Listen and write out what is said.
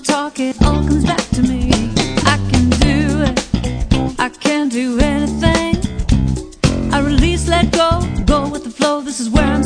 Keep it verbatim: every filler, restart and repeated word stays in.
talk, it all comes back to me. I can do it, I can do anything. I release, let go, go with the flow. This is where